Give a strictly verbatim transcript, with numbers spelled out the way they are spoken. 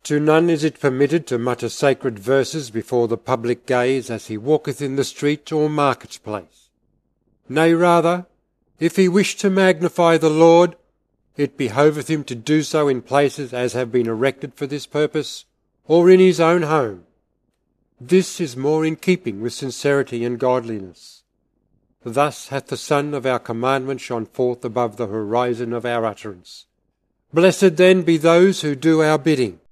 To none is it permitted to mutter sacred verses before the public gaze as he walketh in the street or market-place. Nay, rather, if he wish to magnify the Lord, it behoveth him to do so in places as have been erected for this purpose, or in his own home. This is more in keeping with sincerity and godliness. Thus hath the sun of our commandment shone forth above the horizon of our utterance. Blessed then be those who do our bidding.